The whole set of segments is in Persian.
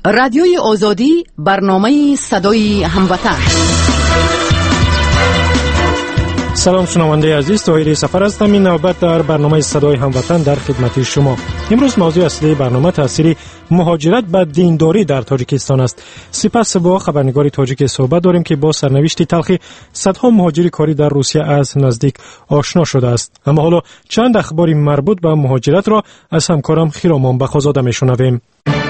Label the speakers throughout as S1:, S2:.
S1: رادیوی آزادی، برنامه صدای هموطن.
S2: سلام شنونده عزیز، طاهر سفر هستم. این نوبت در برنامه صدای هموطن در خدمت شما. امروز موضوع اصلی برنامه تاثیر مهاجرت به دینداری در تاجیکستان است. سپس با خبرنگار تاجیک صحبت داریم که با سرنوشت تلخی صدها مهاجر کاری در روسیه از نزدیک آشنا شده است. اما حالا چند اخباری مربوط به مهاجرت را از همکارم خیرامان بخازاده میشنویم.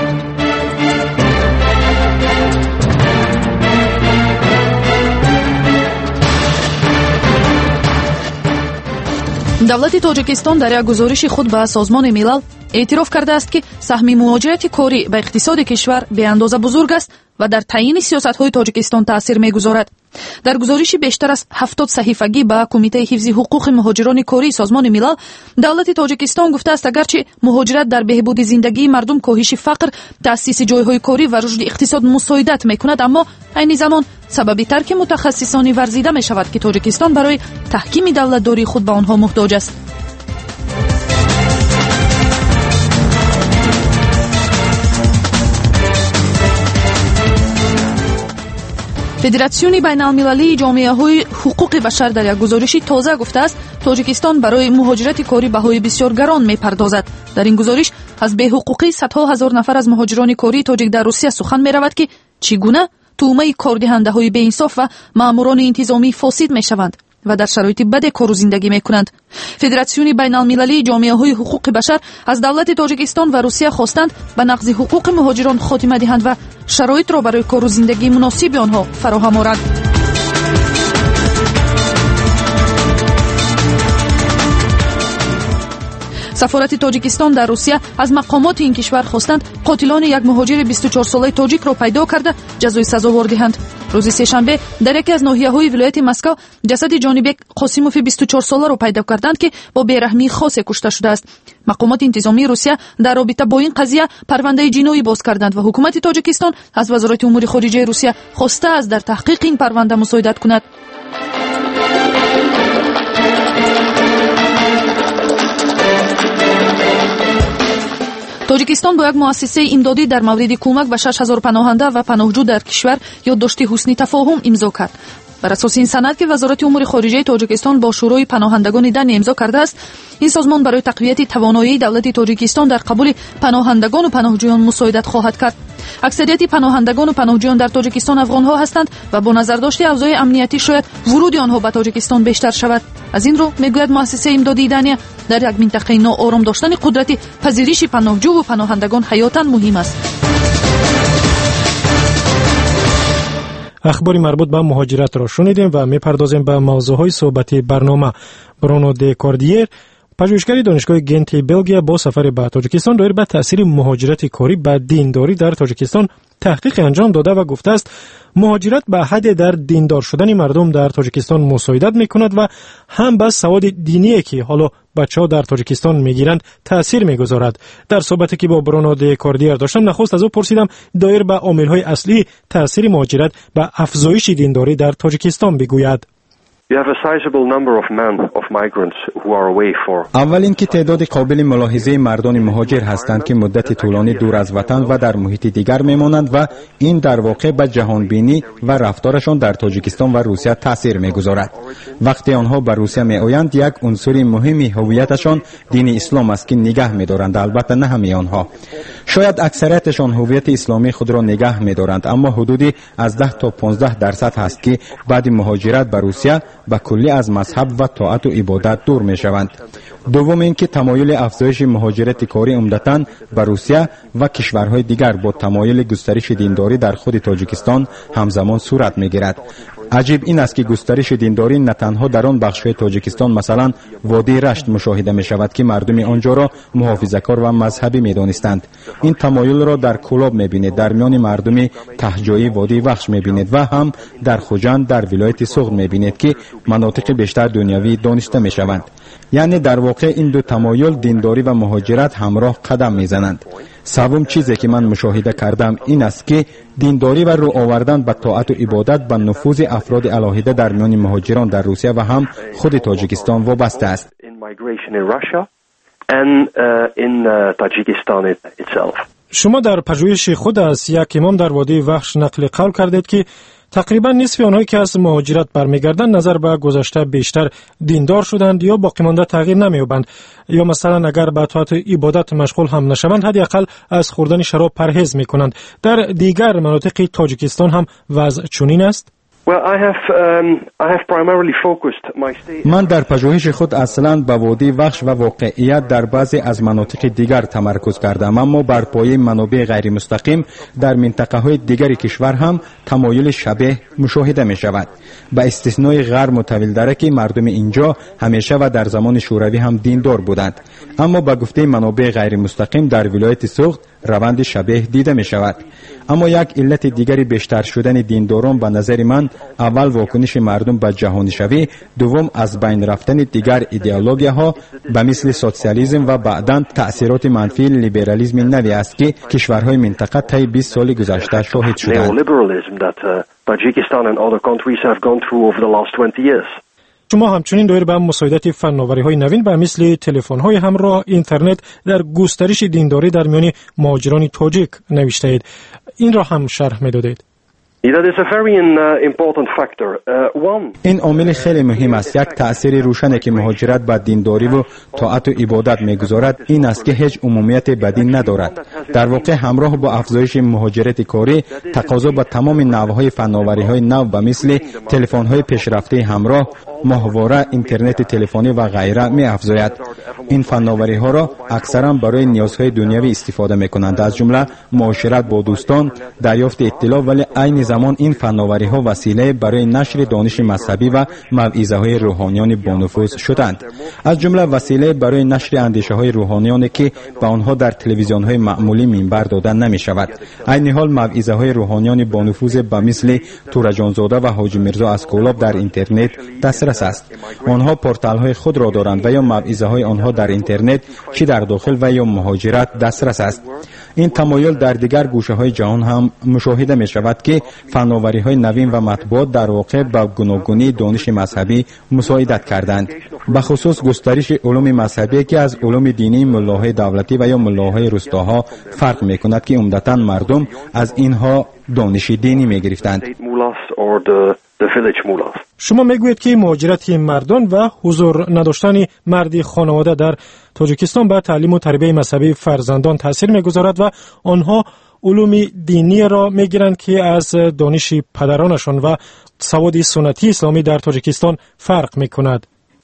S3: давлати тоҷикистон дар як гузориши худ ба созмони милал эътироф кардааст ки саҳми муҳоҷирати корӣ ба иқтисоди кишвар беандоза бузург аст ва дар таъйини сиёсатҳои тоҷикистон таъсир мегузорад. дар гузориши бештар аз 70 саҳифагӣ ба кумитаи ҳифзи ҳуқуқи муҳоҷирони кории созмони милал, давлати тоҷикистон гуфтааст агарчи муҳоҷират дар беҳбуди зиндагии мардум, коҳиши фақр, таъсиси ҷойҳои корӣ ва рушди иқтисод мусоидат мекунад, аммо айни замон сабаби тарки мутахассисони варзида мешавад ки тоҷикистон барои таҳкими давлатдории худ ба онҳо муҳтоҷ аст. федератсиони байналмилалии ҷомеаҳои ҳуқуқи башар дар як гузориши тоза гуфтааст, тоҷикистон барои муҳоҷирати корӣ баҳои бисёр гарон мепардозад. дар ин гузориш аз беҳуқуқӣ садҳо ҳазор нафар аз муҳоҷирони кории тоҷик дар Русия сухан меравад ки чӣ гуна тӯҳмаи кордиҳандаҳои беинсоф ва маъмурони интизомӣ фосид мешаванд ва дар шароити баде кору зиндагӣ мекунанд. федератсиони байналмилалии ҷомеаҳои ҳуқуқи башар аз давлати тоҷикистон ва Русия хостанд ба нақзи ҳуқуқи муҳоҷирон хотима диҳанд ва шароитро барои кору зиндагии муносиби онҳо фароҳам оранд. сафорати тоҷикистон дар Русия аз мақомоти ин кишвар хостанд қотилони як муҳоҷири 24-солаи тоҷикро пайдо карда ҷазои сазовор диҳанд. рӯзи сешанбе дар яке аз ноҳияҳои вилояти Москав ҷасади ҷонибек Қосимови 24-соларо пайдо карданд ки бо бераҳмии хосе кушта шудааст. мақомоти интизомии Русия дар робита бо ин қазия парвандаи ҷиноӣ боз карданд ва ҳукумати Тоҷикистон аз вазорати умури хориҷаи Русия хостааст дар таҳқиқи ин парванда мусоидат кунад. тоҷикистон бо як муассисаи имдодӣ дар мавриди кӯмак ба 6000 паноҳанда ва паноҳҷӯ дар кишвар ёддошти ҳусни тафоҳум имзо кард. бар асоси ин санад ки вазорати умури хориҷаи тоҷикистон бо шӯрои паноҳандагони дан имзо кардааст, ин созмон барои тақвияти тавоноии давлати тоҷикистон дар қабули паноҳандагону паноҳҷӯён мусоидат хоҳад кард. аксарияти паноҳандагону паноҳҷӯён дар тоҷикистон афғонҳо ҳастанд ва бо назардошти авзои амниятӣ шояд вуруди онҳо ба тоҷикистон бештар шавад. аз ин рӯ мегӯяд муассисаи имдодии Дания, дар як минтақаи ноором доштани қудрати пазириши паноҳҷӯву паноҳандагон ҳаётан муҳим аст.
S2: اخباری مربوط به مهاجرت را شنیدیم و میپردازیم به موضوعهای صحبتی برنامه. برونو دی کوردیر، پژوهشگر دانشگاه گنت بلژیم، با سفر به تاجیکستان دایر به تاثیر مهاجرت کاری به دینداری در تاجیکستان تحقیق انجام داده و گفته است مهاجرت به حد در دیندار شدن مردم در تاجیکستان مساعدت میکند و هم به سواد دینی که حالا بچه‌ها در تاجیکستان میگیرند تاثیر میگذارد. در صحبتی که با برونو دی کوردیر داشتم، نخست از او پرسیدم دایر به عامل‌های اصلی تاثیر مهاجرت به افزایش دینداری در تاجیکستان بگوید.
S4: اول اینکه تعداد قابل ملاحظه مردان مهاجر هستند که مدت طولانی دور از وطن و در محیط دیگر میمانند و این در واقع به جهانبینی و رفتارشان در تاجیکستان و روسیه تاثیر میگذارد. وقتی آنها به روسیه میآیند، یک عنصر مهم هویتشان دین اسلام است که نگاه می‌دارند. البته نه همه آنها، شاید اکثریتشان هویت اسلامی خود را نگاه می‌دارند، اما حدودی از 10 تا 15% هست که بعد مهاجرت به روسیه به کلی از مذهب و طاعت و عبادت دور می شوند. دوم اینکه تمایل افزایش مهاجرت کاری عمدتاً به روسیه و کشورهای دیگر با تمایل گسترش دینداری در خود تاجیکستان همزمان صورت می گیرد. عجیب این است که گسترش دینداری نه تنها در آن بخش‌های تاجیکستان مثلا وادی رشت مشاهده می شود که مردم آنجا را محافظه‌کار و مذهبی می دانستند. این تمایل را در کولاب می بینید، در میان مردم تهجوی وادی وخش می بینید و هم در خوجند در ولایت سغد می بینید که مناطق بیشتر دنیوی دانسته می شوند. یعنی در واقع این دو تمایل دینداری و مهاجرت همراه قدم می زنند. سوم چیزی که من مشاهده کردم این است که دینداری و رو آوردن به طاعت و عبادت به نفوذ افراد علاهیده در میان مهاجران در روسیه و هم خود تاجیکستان وابسته است.
S2: شما در پژوهش خود از یک امام در وادی وحش نقل قول کردید که تقریبا نصف آنهایی که از مهاجرت برمیگردند نظر به گذشته بیشتر دیندار شدند یا باقی مانده تغییر نمی‌یابند، یا مثلا اگر به طاعت عبادت مشغول هم نشوند حداقل از خوردن شراب پرهیز می‌کنند. در دیگر مناطق تاجیکستان هم وضع چنین است؟
S4: من در پژوهش خود اصلا به وادی وحش و واقعیت در بعضی از مناطق دیگر تمرکز کردم، اما بر پایه منابع غیر مستقیم در منطقه های دیگر کشور هم تمایل شبیه مشاهده می شود. به استثنای غرب و طویل درکی مردم اینجا همیشه و در زمان شوروی هم دیندار بودند، اما به گفته منابع غیر مستقیم در ولایت سوخت روند شبیه دیده می شود. اما یک علت دیگری بیشتر شدن دینداران به نظر من اول واکنش مردم به جهانی شوی، دوم از بین رفتن دیگر ایدئولوژی‌ها به مثل سوسیالیسم و بعداً تأثیرات منفی لیبرالیسم نوی است که کشورهای منطقه طی 20 سال گذشته شاهد شدند.
S2: شما همچنین دایر به مساعدت فناوری‌های نوین به مثل تلفن‌های همراه اینترنت در گسترش دینداری در میان مهاجران تاجیک نوشته اید. این را هم شرح می‌دادید.
S4: این عامل خیلی مهم است. یک تأثیر روشنی که مهاجرت به دینداری و طاعت و عبادت می‌گذارد این است که هیچ عمومیت بدین ندارد. در واقع همراه با افزایش مهاجرت کاری تقاضا به تمام نوع‌های فناوری‌های نو به مثل تلفن‌های پیشرفته همراه، ماهواره، اینترنت تلفنی و غیره می‌افزاید. این فناوری‌ها را اکثرا برای نیازهای دنیوی استفاده می‌کنند، از جمله معاشرت با دوستان، دریافت اطلاع، ولی عین زمان این فناوری‌ها وسیله برای نشر دانش مذهبی و موعظه‌های روحانیان بانفوذ شدند، از جمله وسیله برای نشر اندیشه‌های روحانیانی که به آنها در تلویزیون‌های معمولی منبر داده نمی‌شود. عین حال موعظه‌های روحانیان بانفوذ به مثل تورجانزاده و حاجی میرزا اسکولاب در اینترنت دسترس است. آنها پورتال‌های خود را دارند و یا موعظه‌های آنها در اینترنت چه در داخل و یا مهاجرت دسترس است. این تمایل در دیگر گوشه‌های جهان هم مشاهده می‌شود که فناوری‌های نوین و مطبوعات در واقع به گوناگونی دانش مذهبی مساعدت کردند، به خصوص گسترش علوم مذهبی که از علوم دینی ملاهای دولتی و یا ملاهای روستاها فرق می‌کند که عمدتاً مردم از اینها دانش دینی می‌گرفتند.
S2: شما میگویید که مهاجرت مردان و حضور نداشتن مردی خانواده در تاجیکستان به تعلیم و تربیت مذهبی فرزندان تاثیر می‌گذارد و آنها علوم دینی را می‌گیرند که از دانش پدرانشان و سواد سنتی اسلامی در تاجیکستان فرق می‌کند.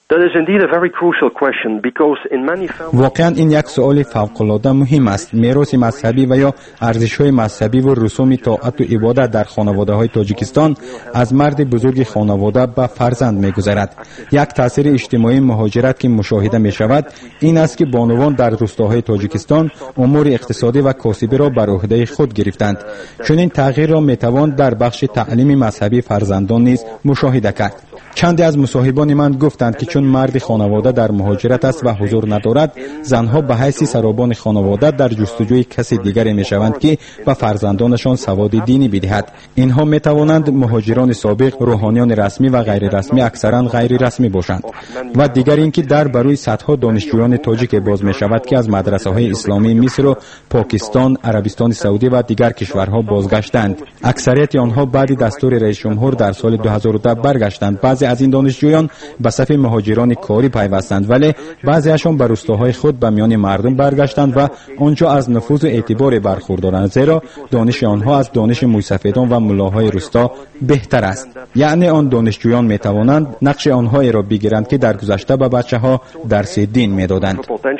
S4: واقعا این یک سؤال فوق‌العاده مهم است. میراث مذهبی و یا ارزش‌های مذهبی و رسوم طاعت و عبادت در خانواده‌های تاجیکستان از مرد بزرگ خانواده به فرزند می‌گذرد. یک تاثیر اجتماعی مهاجرت که مشاهده می‌شود این است که بانوان در روستاهای تاجیکستان امور اقتصادی و کاسبی را بر عهده خود گرفتند. چنین تغییر را می‌توان در بخش تعلیم مذهبی فرزندان نیز مشاهده کرد. چندی از مصاحبان من گفتند که چون مرد خانواده در مهاجرت است و حضور ندارد، زنها به حیث سرابان خانواده در جستجوی کسی دیگری میشوند که به فرزندانشان سواد دینی بدهد. اینها میتوانند مهاجران سابق، روحانیان رسمی و غیر رسمی، اکثرا غیر رسمی باشند. و دیگر اینکه در بروی صدها دانشجویان تاجیک باز میشود که از مدرسه‌های اسلامی مصر و پاکستان، عربستان سعودی و دیگر کشورها بازگشتند. اکثریت آنها بعد دستور رئیس جمهور در سال 2010 برگشتند. بعضی از این دانشجویان به صف مهاجران کاری پیوستند، ولی بعضیشان به روستاهای خود به میان مردم برگشتند و آنجا از نفوذ و اعتبار برخوردارند، زیرا دانش آنها از دانش موسفیدان و ملاهای روستا بهتر است. یعنی آن دانشجویان میتوانند نقش آنهایی را بگیرند که در گذشته به بچه‌ها درس دین میدادند.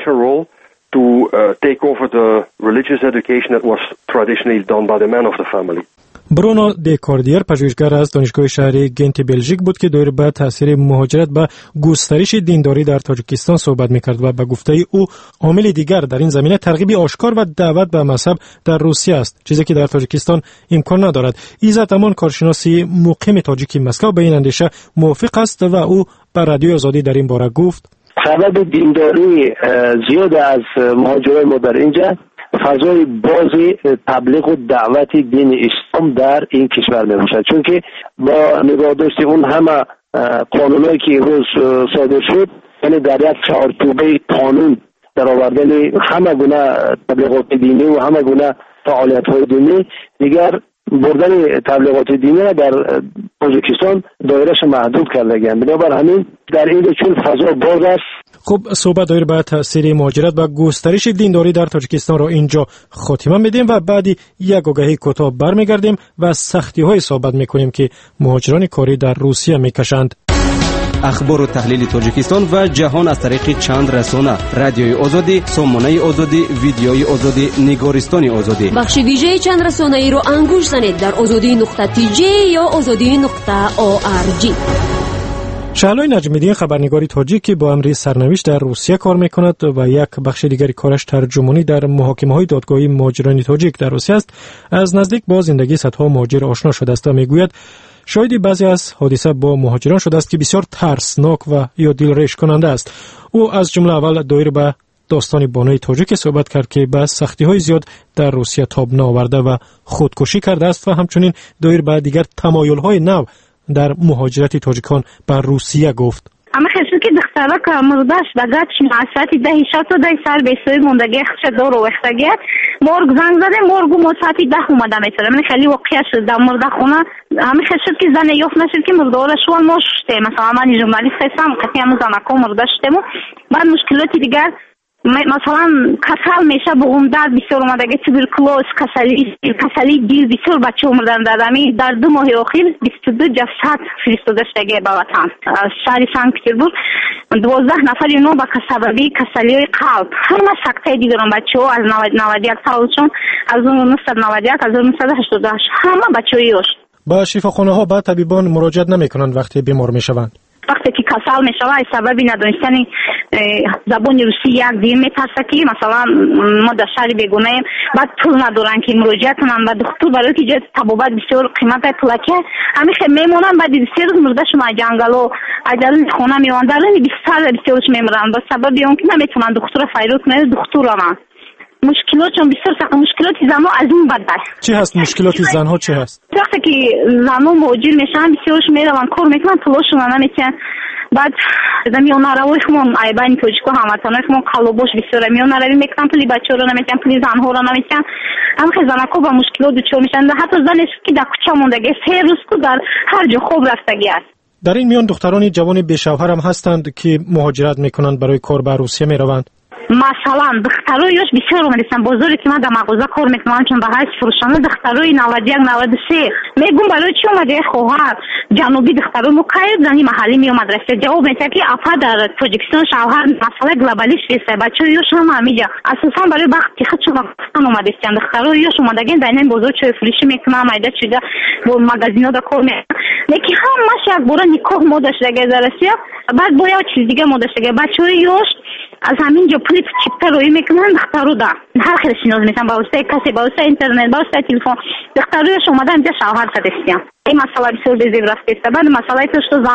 S2: برونو دکاردیر پژوهشگر از دانشگاه شهری گنت بلژیک بود که دایر به تاثیر مهاجرت به گسترش دینداری در تاجیکستان صحبت می‌کرد و به گفته او عامل دیگر در این زمینه ترغیب آشکار و دعوت به مذهب در روسیه است، چیزی که در تاجیکستان امکان ندارد. عزت امان کارشناسی مقیم تاجیک مسکو به این اندیشه موافق است و او به رادیوی آزادی در این باره گفت:
S5: سبب دینداری زیاد از مهاجرای ما در اینجا فضای باز تبلیغ و دعوت دین اسلام در این کشور می باشد، چون که با نگاه داشت اون همه قانونایی که روز صادر شد، یعنی در یک چهارچوبه قانون در آوردن همه گونه تبلیغات دینی و همه گونه فعالیت‌های دینی، دیگر بردن تبلیغات دینی را در تاجیکستان دایرهش محدود کردگی‌اند. بنابر همین در این چون فضا باز است.
S2: خب صحبت دایر به تاثیر مهاجرت و گسترش دینداری در تاجیکستان را اینجا خاتمه میدیم و بعدی یک آگهی کوتاه برمیگردیم و سختی‌های صحبت میکنیم که مهاجران کاری در روسیه میکشند.
S6: اخبار و تحلیل تاجیکستان و جهان از طریق چند رسانه: رادیوی آزادی، سامانه آزادی، ویدیوی آزادی، نگارستان آزادی.
S7: بخش ویژه چند رسانه ای رو انگوش زنید در azadi.tj یا azadi.org.
S2: شعلای نجمیدین خبرنگاری تاجیک که با امر سرنوشت در روسیه کار میکند و یک بخش دیگری کارش ترجمانی در محاکمه‌های دادگاهی مهاجران تاجیک در روسیه است، از نزدیک با زندگی صدها مهاجر آشنا شده است و میگوید شاید بعضی از حادثه با مهاجران شده است که بسیار ترسناک و یا دلریش کننده است. او از جمله اول دایر به داستان بانوی تاجیک صحبت کرد که به سختی‌های زیاد در روسیه تاب نآورده و خودکشی کرده است و همچنین دایر به دیگر تمایل‌های نو در مهاجرت تاجیکان به روسیه گفت.
S8: اما خیلی که دخترها که مرداش دگات معصیتی ده شات و ده سال به سوی موندگی خش دور و وقتگی مرگ زنگ زده مرگو مساعتی ده اومده میتونه. من خیلی واقعا شد در مرد خونه همه خیلی که زن یوف نشد که مردارش شوال ماشته مثلا من ژورنالیست هستم قطعی هم زنکو مرداشتم. بعد مشکلاتی دیگر مثلا کسل میشه بگم درد بسیار اومدگی توبرکلوز کسلی دیل بسیار بچه اومدن دادمی در 2 ماه اخیر 22 جسد فرستاده شده به وطن شهر سنت پترزبورگ 12 نفر اینو با سببی کسلی قلب همه سکته دیدن بچه ها از 91 سالشون از 1991 از 1988 همه بچه هایش.
S2: با شفاخانه ها با طبیبان مراجعت نمی کنند وقتی بیمار می شوند؟
S8: وقتی که کسل می شود سببی ندانستن زبان روسی یک دیر میترسه که مثلا ما در شهر بیگونه ایم بعد پول ندارن که مراجعت کنن و دکتر برای که طبابت بسیار قیمت پولکه همیشه میمونن بعد 3 روز مرده شما جنگل و عجل خونه میوان در این بسیارش میمرن با سبب اون که نمیتونن دکتر فایروت کنن دکتر آمن مشکلات چون بسیار سخت مشکلات زنها از این بدتر.
S2: چی هست مشکلات زنها چی هست؟
S8: وقتی که زنها مهاجر میشن بسیارش میرون کار میکنن پولشون نمیتونن بعد میوناروی خمون ایبانی توجیکو هموطنای خمون قلوبوش بسیار میوناروی میکنن پلی بچه رو نمیتونن پلی زنها رو نمیتونن هم که زنکو با مشکلات دچار میشن حتی زنش که در کوچه موندگی 3 روز که در هر جا خوب رفتگی است.
S2: در این میان دخترانی جوان بی‌شوهر هم هستند که مهاجرت میکنند برای کار به روسیه میروند.
S8: مثلا دخترایش بسیار اومدن بازاری که من در مغازه کار میکنم چون به هیچ فروشنده دخترای 91 93 میگم برای چی اومده خواهر جنوبی دخترای مقاید زنی محلی می اومد رسید جواب میده که افا در تاجیکستان شوهر مسئله گلوبالیش است بچه‌هاش هم همیجا اساسا برای وقتی خود شما اومدن دخترایش اومدن در این بازار چه فروشی میکنم ایده چیزا با مغازینا در کار میکنم لیکن هم ماشه یک بار نکاح مودش دیگه درسیا بعد باید چیز دیگه مودش دیگه بچه‌هاش از همین جو پلیت چیپتر روی میکنن دخترو دا هر خیلی شنوز میتن با واسطه کسی با واسطه اینترنت با واسطه تلفن دخترویش اومدن اینجا شوهر کردستیم این مسئله بسیار بزرگ رفته است. بعد مسئله توش تو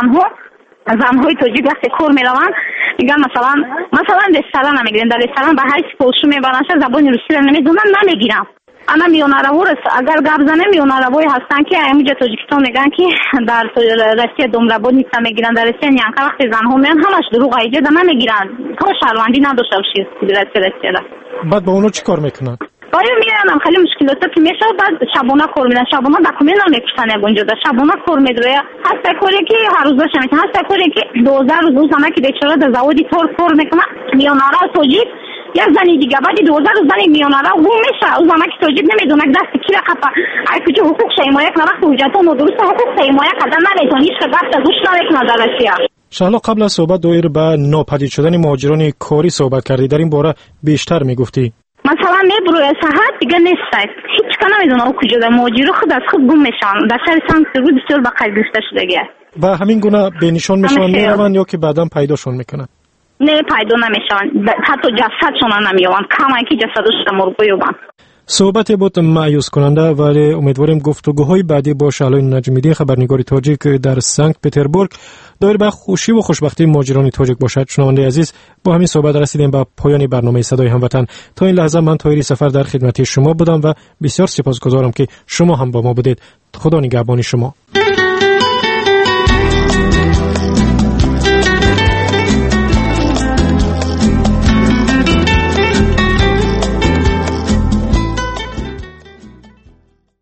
S8: زنهای تاجیک وقتی کار میرون میگن مثلا رستوران نمیگیرن در رستوران به هیچ پولشو میبرن زبان روسی رو نمیدونن نمیگیرن انا میونارو اگر گپ زنه میوناروی هستن که اینجا تاجیکستان میگن که در روسیه دمربود نیستن میگیرن در روسیه نیانکا وقتی زنها میان همش دروغ ایجاد نمیگیرن تو شهروندی نداشته باشی روسیه
S2: بعد با اونو چی کار میکنن؟
S8: باید میرن خیلی مشکلاتی که میشه بعد شبونه کار میدن شبونه دکومنت نمیپرسن اونجا در شبونه کار میدره هست کاری که هر روز باشه میتونه هست کاری که 2000 روز زنه که بیچاره در زوادی طور کار میکنه میونارو توجیک یک زنی دیگه بعدی 2000 زنی میونارو گم میشه او زنه که توجیک نمیدونه دست کی رقبه ای کجا حقوق حمایت نه وقت حجتون و درست حقوق حمایت کردن نمیتونه هیچ دست گوش نمیکنه در روسیه.
S2: شالا قبل از صحبت دایر به ناپدید شدن مهاجران کاری صحبت کردی در این باره بیشتر میگفتی.
S8: مثلا میبروی ساعت دیگه نیست هیچ کنا نمیدونه او کجا در مهاجر خود از خود گم میشن در شهر سنت پترزبورگ بسیار با قید گرفته شده
S2: و همین گونه به نشان میشن میروند یا که بعداً پیداشون میکنن؟
S8: نه پیدا نمیشن حتی جسدشون نمیوان کما که جسدش مرغ یوبن.
S2: صحبت بود مایوس کننده ولی امیدواریم گفتگوهای بعدی با شعلای نجمیدین خبرنگار تاجیک در سنت پترزبورگ دایر به خوشی و خوشبختی مهاجران تاجیک باشد. شنونده عزیز با همین صحبت رسیدیم به پایان برنامه صدای هموطن. تا این لحظه من طاهری سفر در خدمت شما بودم و بسیار سپاسگزارم که شما هم با ما بودید. خدا نگهبان شما.